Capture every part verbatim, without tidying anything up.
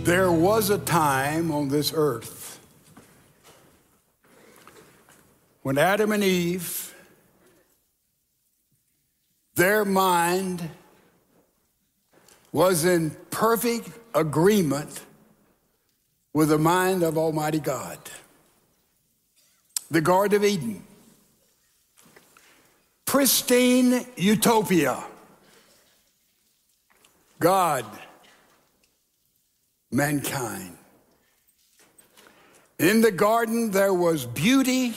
There was a time on this earth when Adam and Eve, their mind was in perfect agreement with the mind of Almighty God. The Garden of Eden, pristine utopia. God, mankind. In the garden there was beauty,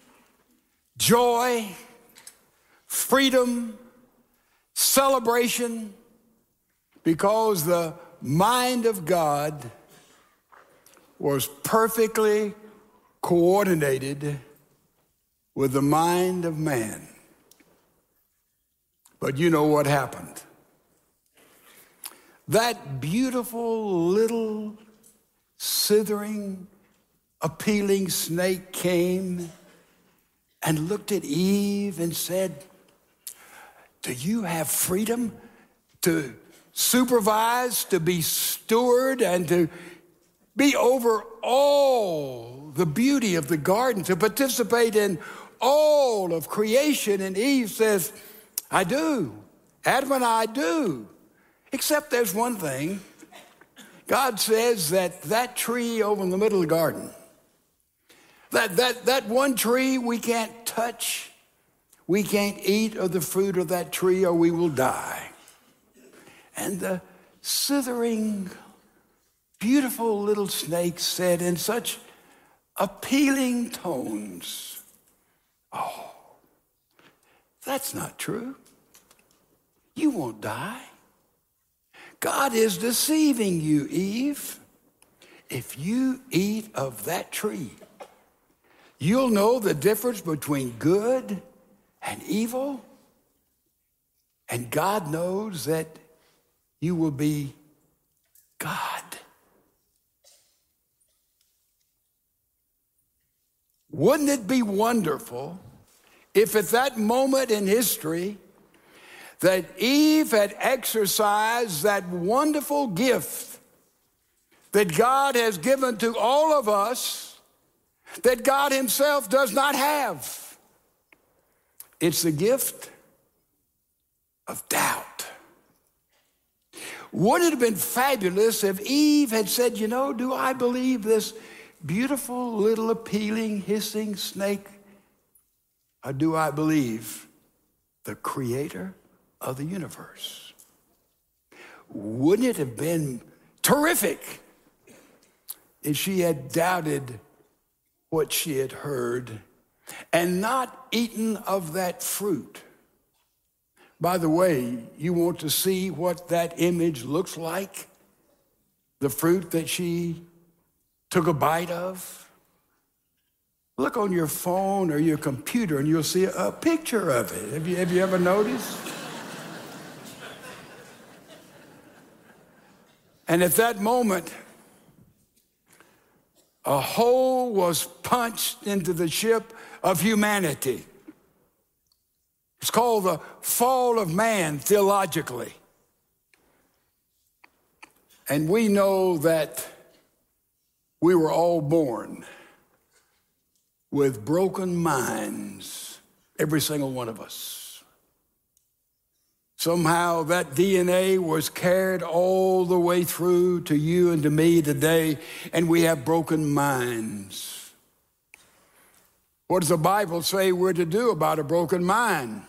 joy, freedom, celebration, because the mind of God was perfectly coordinated with the mind of man. But you know what happened? That beautiful little slithering, appealing snake came and looked at Eve and said, "Do you have freedom to supervise, to be steward, and to be over all the beauty of the garden, to participate in all of creation?" And Eve says, "I do. Adam and I do. Except there's one thing. God says that that tree over in the middle of the garden, that, that, that one tree we can't touch, we can't eat of the fruit of that tree or we will die." And the slithering, beautiful little snake said in such appealing tones, "Oh, that's not true. You won't die. God is deceiving you, Eve. If you eat of that tree, you'll know the difference between good and evil, and God knows that you will be God." Wouldn't it be wonderful if at that moment in history that Eve had exercised that wonderful gift that God has given to all of us that God himself does not have? It's the gift of doubt. Wouldn't it have been fabulous if Eve had said, "You know, do I believe this beautiful little appealing hissing snake, or do I believe the creator of the universe?" Wouldn't it have been terrific if she had doubted what she had heard and not eaten of that fruit? By the way, you want to see what that image looks like? The fruit that she took a bite of? Look on your phone or your computer and you'll see a picture of it. Have you, have you ever noticed? And at that moment, a hole was punched into the ship of humanity. It's called the fall of man theologically. And we know that we were all born with broken minds, every single one of us. Somehow that D N A was carried all the way through to you and to me today, and we have broken minds. What does the Bible say we're to do about a broken mind?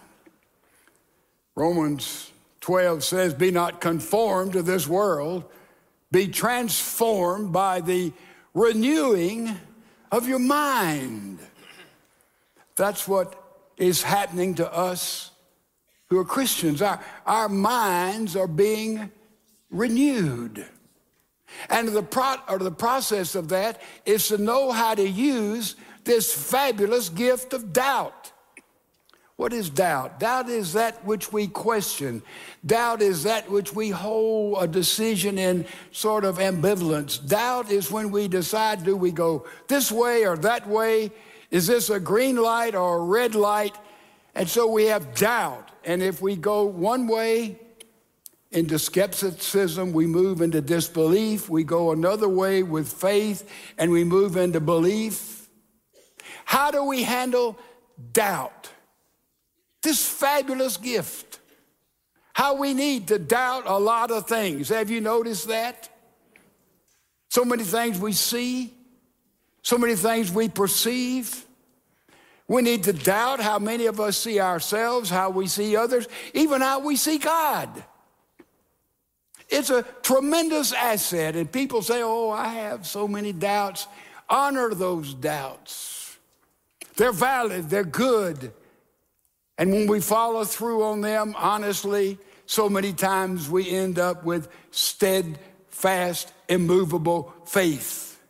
Romans twelve says, "Be not conformed to this world, be transformed by the renewing of your mind." That's what is happening to us who are Christians. Our, our minds are being renewed. And the, pro, or the process of that is to know how to use this fabulous gift of doubt. What is doubt? Doubt is that which we question. Doubt is that which we hold a decision in sort of ambivalence. Doubt is when we decide, do we go this way or that way? Is this a green light or a red light? And so we have doubt. And if we go one way, into skepticism, we move into disbelief, we go another way with faith, and we move into belief. How do we handle doubt? This fabulous gift. How we need to doubt a lot of things. Have you noticed that? So many things we see, so many things we perceive. We need to doubt how many of us see ourselves, how we see others, even how we see God. It's a tremendous asset, and people say, oh, I have so many doubts. Honor those doubts. They're valid, they're good. And when we follow through on them, honestly, so many times we end up with steadfast, immovable faith.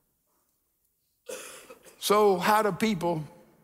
So how do people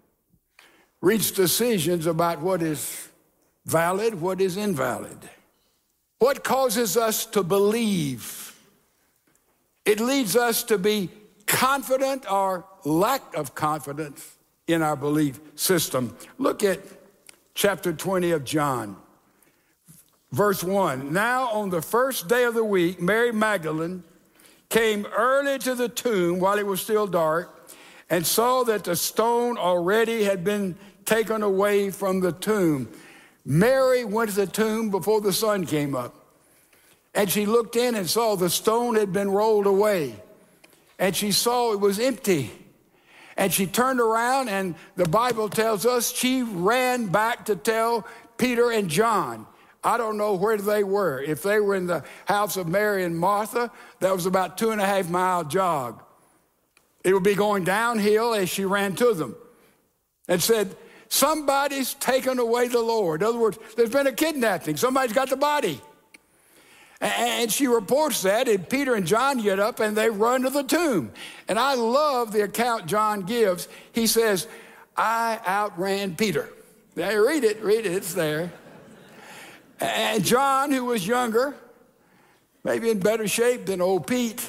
reach decisions about what is valid, what is invalid? What causes us to believe? It leads us to be confident or lack of confidence in our belief system. Look at chapter twenty of John, verse one. Now on the first day of the week, Mary Magdalene came early to the tomb while it was still dark and saw that the stone already had been taken away from the tomb. Mary went to the tomb before the sun came up, and she looked in and saw the stone had been rolled away, and she saw it was empty. And she turned around, and the Bible tells us she ran back to tell Peter and John. I don't know where they were. If they were in the house of Mary and Martha, that was about two and a half mile jog. It would be going downhill as she ran to them and said, somebody's taken away the Lord. In other words, there's been a kidnapping. Somebody's got the body. And she reports that, and Peter and John get up and they run to the tomb. And I love the account John gives. He says, I outran Peter. Now, read it, read it, it's there. And John, who was younger, maybe in better shape than old Pete.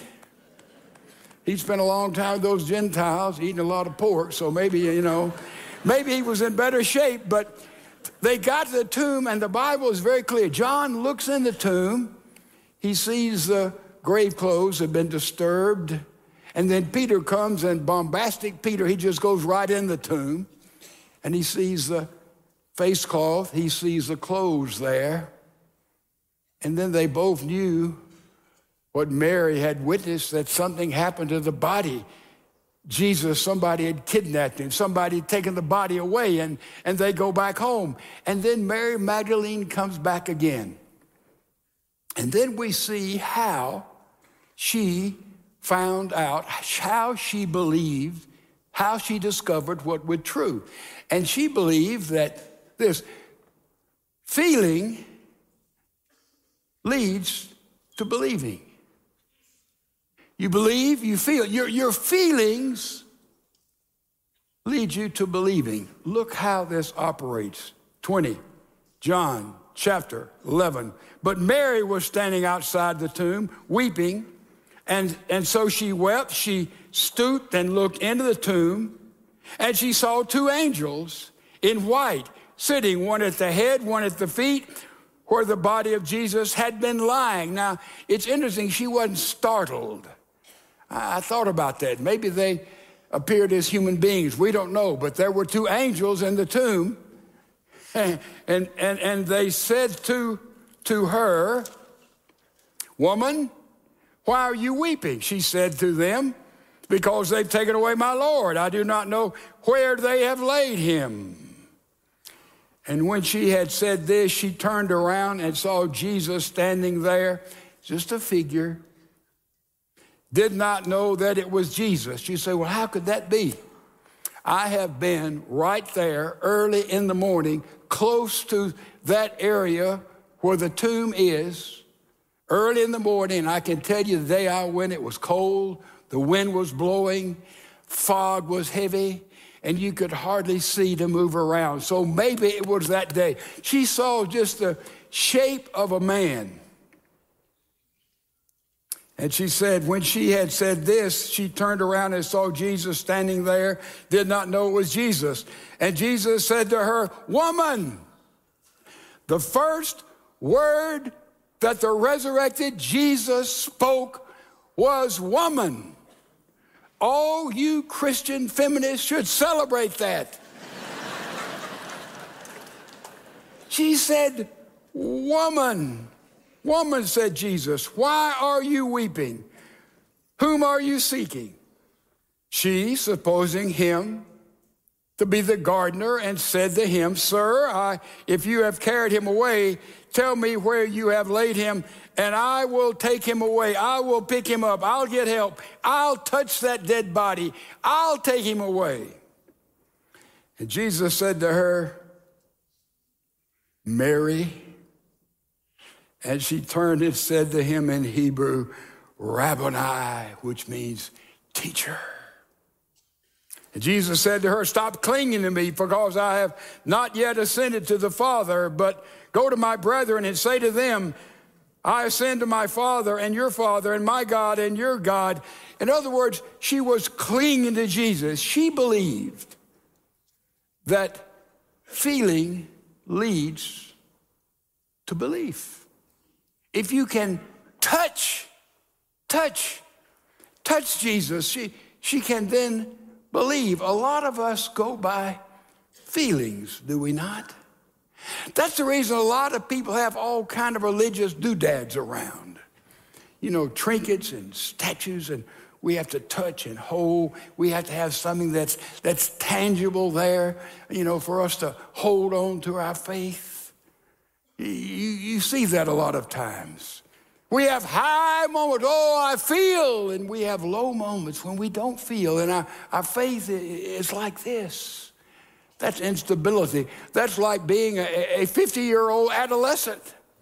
He spent a long time with those Gentiles, eating a lot of pork, so maybe, you know, maybe he was in better shape, but they got to the tomb, and the Bible is very clear. John looks in the tomb. He sees the grave clothes have been disturbed, and then Peter comes, and bombastic Peter, he just goes right in the tomb, and he sees the face cloth, he sees the clothes there, and then they both knew what Mary had witnessed, that something happened to the body. Jesus, somebody had kidnapped him, somebody had taken the body away, and, and they go back home. And then Mary Magdalene comes back again. And then we see how she found out, how she believed, how she discovered what was true. And she believed that this feeling leads to believing. You believe, you feel. Your, your feelings lead you to believing. Look how this operates. twenty, John chapter eleven. But Mary was standing outside the tomb, weeping, and, and so she wept. She stooped and looked into the tomb, and she saw two angels in white, sitting, one at the head, one at the feet, where the body of Jesus had been lying. Now, it's interesting, she wasn't startled. I thought about that. Maybe they appeared as human beings. We don't know. But there were two angels in the tomb. And, and, and they said to, to her, woman, why are you weeping? She said to them, because they've taken away my Lord. I do not know where they have laid him. And when she had said this, she turned around and saw Jesus standing there, just a figure. Did not know that it was Jesus. You say, well, how could that be? I have been right there early in the morning, close to that area where the tomb is, early in the morning. I can tell you the day I went, it was cold, the wind was blowing, fog was heavy, and you could hardly see to move around. So maybe it was that day. She saw just the shape of a man. And she said, when she had said this, she turned around and saw Jesus standing there, did not know it was Jesus. And Jesus said to her, woman, the first word that the resurrected Jesus spoke was woman. All you Christian feminists should celebrate that. She said, woman. Woman, said Jesus, why are you weeping? Whom are you seeking? She, supposing him to be the gardener, and said to him, Sir, I, if you have carried him away, tell me where you have laid him, and I will take him away. I will pick him up. I'll get help. I'll touch that dead body. I'll take him away. And Jesus said to her, Mary. And she turned and said to him in Hebrew, Rabboni, which means teacher. And Jesus said to her, stop clinging to me, because I have not yet ascended to the Father, but go to my brethren and say to them, I ascend to my Father and your Father and my God and your God. In other words, she was clinging to Jesus. She believed that feeling leads to belief. If you can touch, touch, touch Jesus, she, she can then believe. A lot of us go by feelings, do we not? That's the reason a lot of people have all kind of religious doodads around. You know, trinkets and statues, and we have to touch and hold. We have to have something that's that's tangible there, you know, for us to hold on to our faith. You, you see that a lot of times. We have high moments, oh, I feel, and we have low moments when we don't feel, and our, our faith is like this. That's instability. That's like being a fifty-year-old adolescent.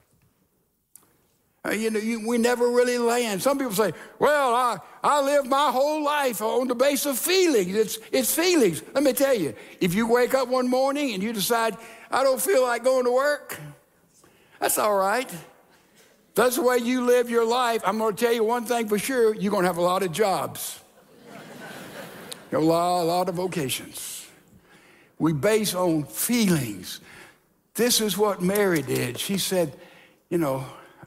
Uh, you know, you, we never really land. Some people say, well, I, I lived my whole life on the base of feelings. It's, it's feelings. Let me tell you, if you wake up one morning and you decide, I don't feel like going to work, that's all right. That's the way you live your life. I'm going to tell you one thing for sure, you're going to have a lot of jobs. a, lot, a lot of vocations. We base on feelings. This is what Mary did. She said, you know,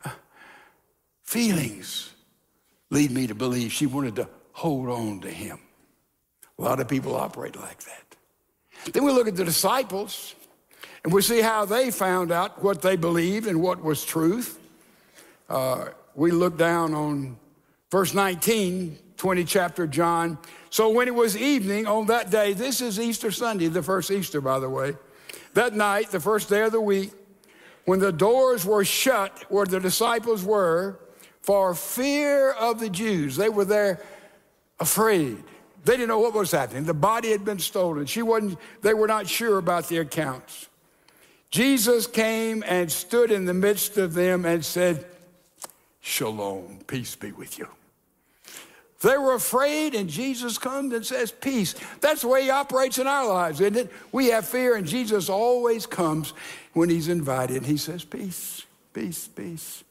feelings lead me to believe. She wanted to hold on to him. A lot of people operate like that. Then we look at the disciples, and we see how they found out what they believed and what was truth. Uh, we look down on verse nineteen, twentieth chapter of John. So when it was evening on that day, this is Easter Sunday, the first Easter, by the way, that night, the first day of the week, when the doors were shut where the disciples were, for fear of the Jews. They were there afraid. They didn't know what was happening. The body had been stolen. She wasn't, they were not sure about the accounts. Jesus came and stood in the midst of them and said, Shalom, peace be with you. They were afraid, and Jesus comes and says, peace. That's the way he operates in our lives, isn't it? We have fear, and Jesus always comes when he's invited. He says, peace, peace, peace.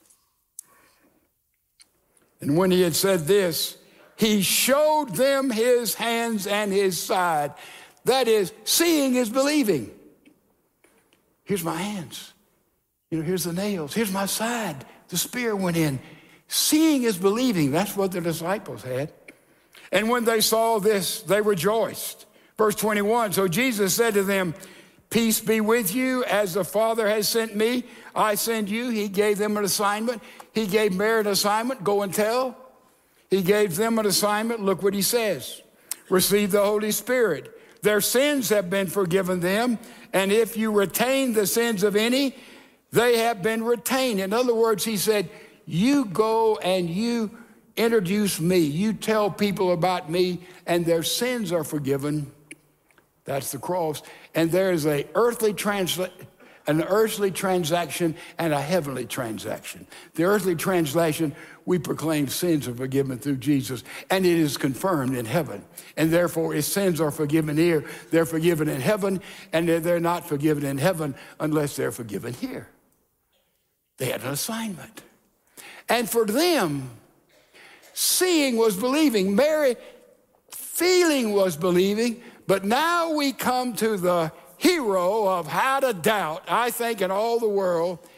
And when he had said this, he showed them his hands and his side. That is, seeing is believing. Here's my hands. You know, here's the nails. Here's my side. The spear went in. Seeing is believing. That's what the disciples had. And when they saw this, they rejoiced. Verse twenty-one, so Jesus said to them, peace be with you. As the Father has sent me, I send you. He gave them an assignment. He gave Mary an assignment. Go and tell. He gave them an assignment. Look what he says. Receive the Holy Spirit. Their sins have been forgiven them. And if you retain the sins of any, they have been retained. In other words, he said, you go and you introduce me. You tell people about me, and their sins are forgiven. That's the cross. And there is a earthly transla- an earthly transaction and a heavenly transaction. The earthly transaction, we proclaim sins are forgiven through Jesus, and it is confirmed in heaven. And therefore, if sins are forgiven here, they're forgiven in heaven, and they're not forgiven in heaven unless they're forgiven here. They had an assignment. And for them, seeing was believing. Mary, feeling was believing. But now we come to the hero of how to doubt, I think, in all the world.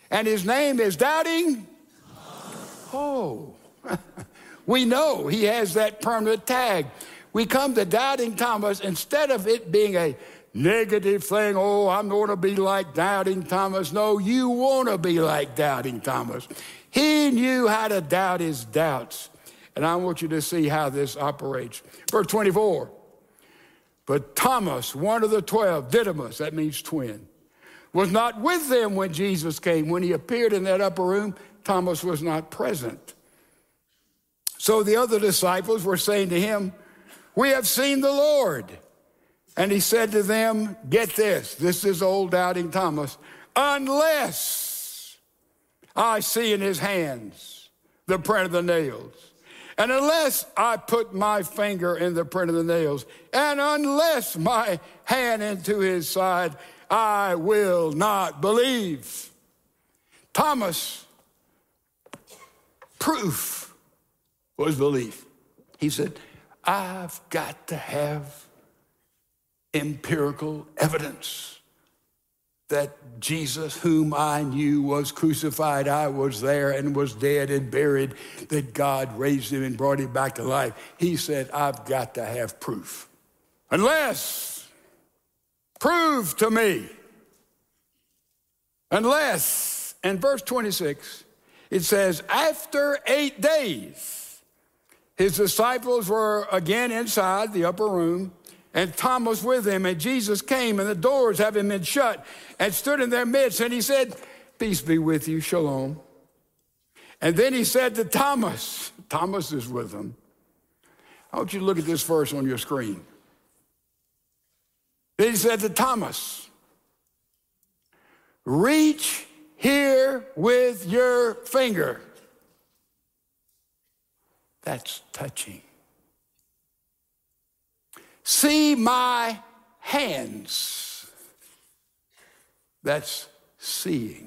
And his name is Doubting. Oh, we know he has that permanent tag. We come to Doubting Thomas, instead of it being a negative thing, oh, I'm going to be like Doubting Thomas. No, you want to be like Doubting Thomas. He knew how to doubt his doubts. And I want you to see how this operates. Verse twenty-four. But Thomas, one of the twelve, Didymus, that means twin, was not with them when Jesus came. When he appeared in that upper room, Thomas was not present. So the other disciples were saying to him, we have seen the Lord. And he said to them, get this, this is old Doubting Thomas, unless I see in his hands the print of the nails, and unless I put my finger in the print of the nails, and unless my hand into his side, I will not believe. Thomas' proof was belief. He said, I've got to have empirical evidence that Jesus, whom I knew was crucified, I was there and was dead and buried, that God raised him and brought him back to life. He said, I've got to have proof. Unless, prove to me. Unless, in verse twenty-six, it says, after eight days, his disciples were again inside the upper room, and Thomas with them, and Jesus came, and the doors having been shut, and stood in their midst, and he said, peace be with you, shalom. And then he said to Thomas, Thomas is with them. I want you to look at this verse on your screen. Then he said to Thomas, reach here with your finger. That's touching. See my hands. That's seeing.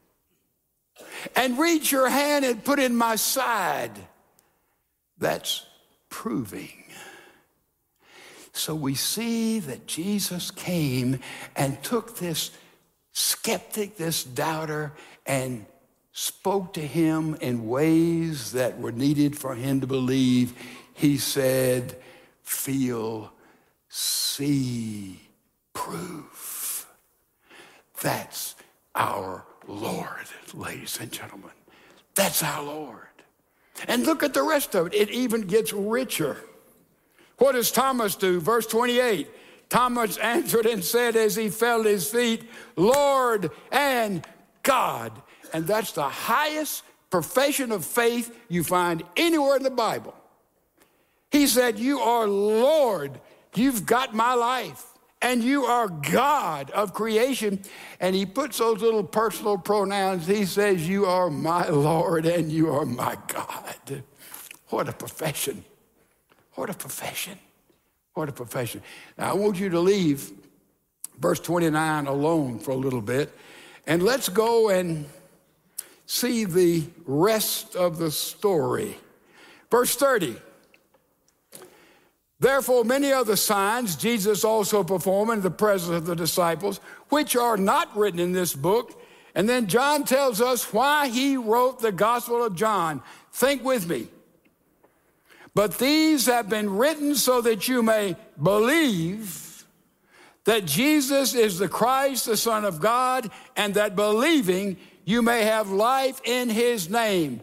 And reach your hand and put in my side. That's proving. So we see that Jesus came and took this skeptic, this doubter, and spoke to him in ways that were needed for him to believe. He said, feel, see, prove. That's our Lord, ladies and gentlemen. That's our Lord. And look at the rest of it. It even gets richer. What does Thomas do? Verse twenty-eight. Thomas answered and said as he fell at his feet, Lord and God. And that's the highest profession of faith you find anywhere in the Bible. He said, you are Lord. You've got my life. And you are God of creation. And he puts those little personal pronouns. He says, you are my Lord and you are my God. What a profession. What a profession. What a profession. Now, I want you to leave verse twenty-nine alone for a little bit. And let's go and see the rest of the story. Verse thirty. Therefore, many other signs Jesus also performed in the presence of the disciples, which are not written in this book. And then John tells us why he wrote the Gospel of John. Think with me. But these have been written so that you may believe that Jesus is the Christ, the Son of God, and that believing you may have life in his name.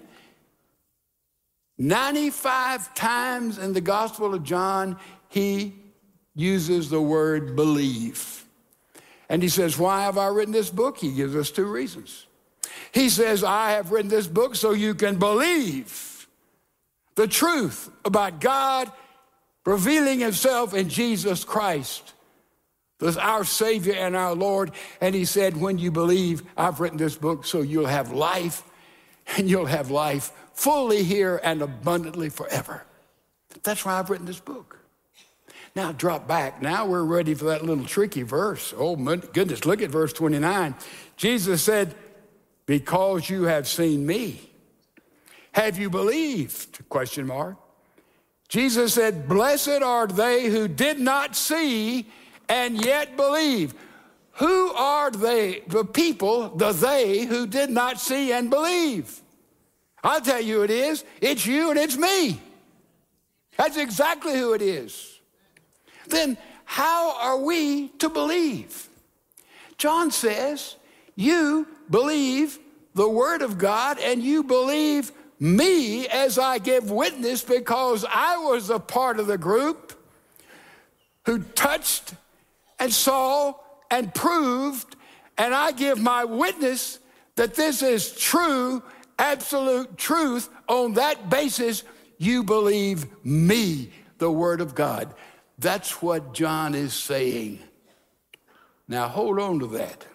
ninety-five times in the Gospel of John, he uses the word believe. And he says, why have I written this book? He gives us two reasons. He says, I have written this book so you can believe the truth about God revealing himself in Jesus Christ, our Savior and our Lord. And he said, when you believe, I've written this book so you'll have life, and you'll have life fully here and abundantly forever. That's why I've written this book. Now drop back. Now we're ready for that little tricky verse. Oh my goodness, look at verse twenty-nine. Jesus said, because you have seen me, have you believed? Question mark. Jesus said, blessed are they who did not see and yet believe. who are they, the people, the they who did not see and believe? I'll tell you who it is. It's you and it's me. That's exactly who it is. Then how are we to believe? John says, you believe the word of God and you believe me as I give witness because I was a part of the group who touched and saw and proved, and I give my witness that this is true, absolute truth. On that basis, you believe me, the word of God. That's what John is saying. Now hold on to that.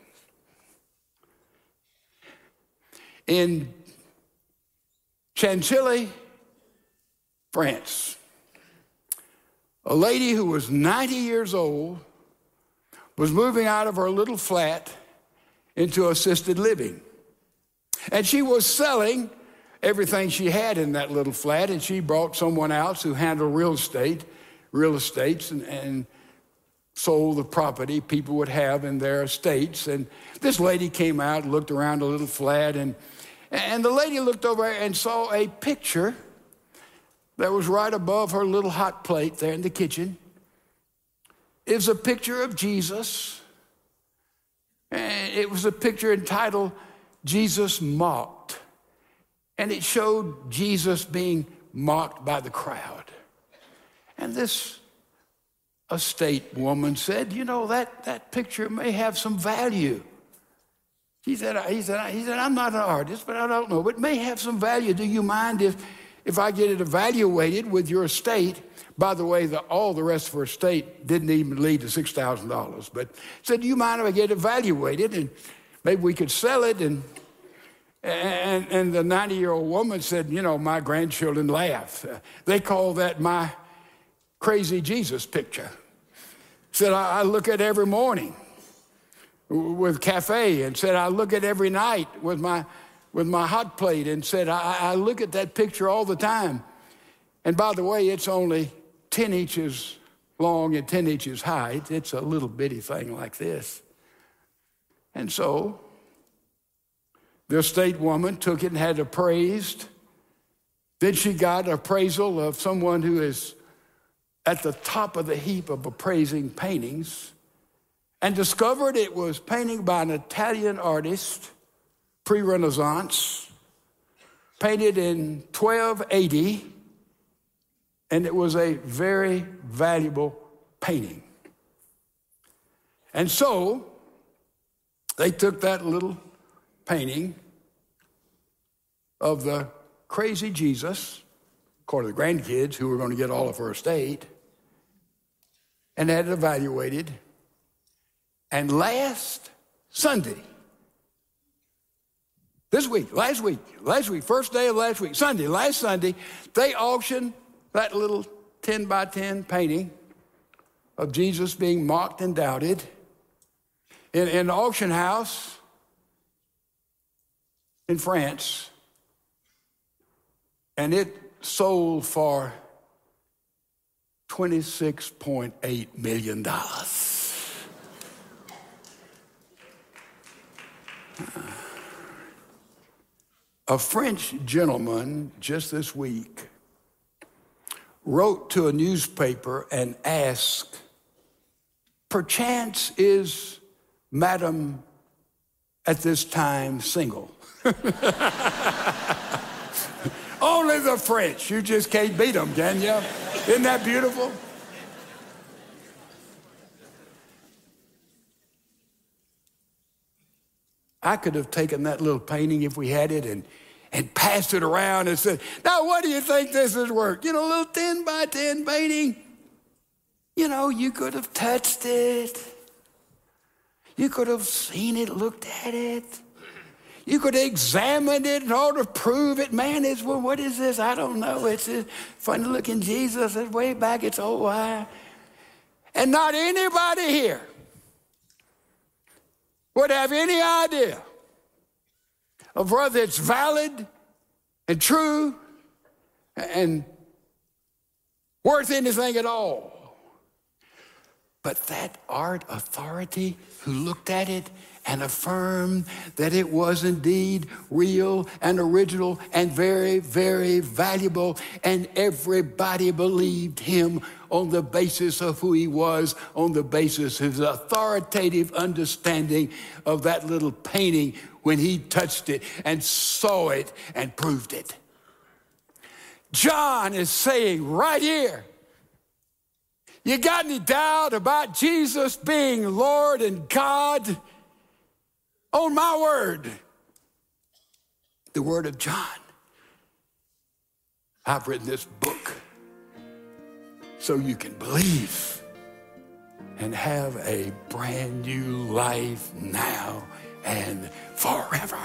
In Chantilly, France, a lady who was ninety years old was moving out of her little flat into assisted living. And she was selling everything she had in that little flat, and she brought someone else who handled real estate, real estates, and, and sold the property people would have in their estates. And this lady came out and looked around the little flat, and, and the lady looked over and saw a picture that was right above her little hot plate there in the kitchen. It was a picture of Jesus, and it was a picture entitled Jesus Mocked. And it showed Jesus being mocked by the crowd. And this estate woman said, you know, that, that picture may have some value. He said, he, said, he said, I'm not an artist, but I don't know, but it may have some value. Do you mind if, if I get it evaluated with your estate? By the way, the, all the rest of her estate didn't even lead to six thousand dollars. But said, do you mind if I get evaluated? And maybe we could sell it. And, and, and the ninety-year-old woman said, you know, my grandchildren laugh. Uh, they call that my crazy Jesus picture. Said, I, I look at every morning with cafe, and said, I look at every night with my, with my hot plate, and said, I, I look at that picture all the time. And by the way, it's only ten inches long and ten inches high. It's a little bitty thing like this. And so the estate woman took it and had it appraised. Then she got an appraisal of someone who is at the top of the heap of appraising paintings, and discovered it was painting by an Italian artist, pre-Renaissance, painted in twelve eighty, and it was a very valuable painting. And so they took that little painting of the crazy Jesus, according to the grandkids who were going to get all of her estate, and had it evaluated. And last Sunday, this week, last week, last week, first day of last week, Sunday, last Sunday, they auctioned that little ten by ten painting of Jesus being mocked and doubted in, in an auction house in France. And it sold for twenty-six point eight million dollars. A French gentleman just this week wrote to a newspaper and asked, perchance is Madam at this time single? Only the French. You just can't beat them, can you? Isn't that beautiful? I could have taken that little painting if we had it and, and passed it around and said, now what do you think this is worth? You know, a little ten by ten painting. You know, you could have touched it. You could have seen it, looked at it. You could have examined it in order to prove it. Man, it's, well, what is this? I don't know. It's a funny looking Jesus. It's way back. It's old high. And not anybody here would have any idea of whether it's valid and true and worth anything at all. But that art authority who looked at it and affirmed that it was indeed real and original and very, very valuable, and everybody believed him on the basis of who he was, on the basis of his authoritative understanding of that little painting when he touched it and saw it and proved it. John is saying right here, you got any doubt about Jesus being Lord and God? On my word, the word of John. I've written this book so you can believe and have a brand new life now and forever.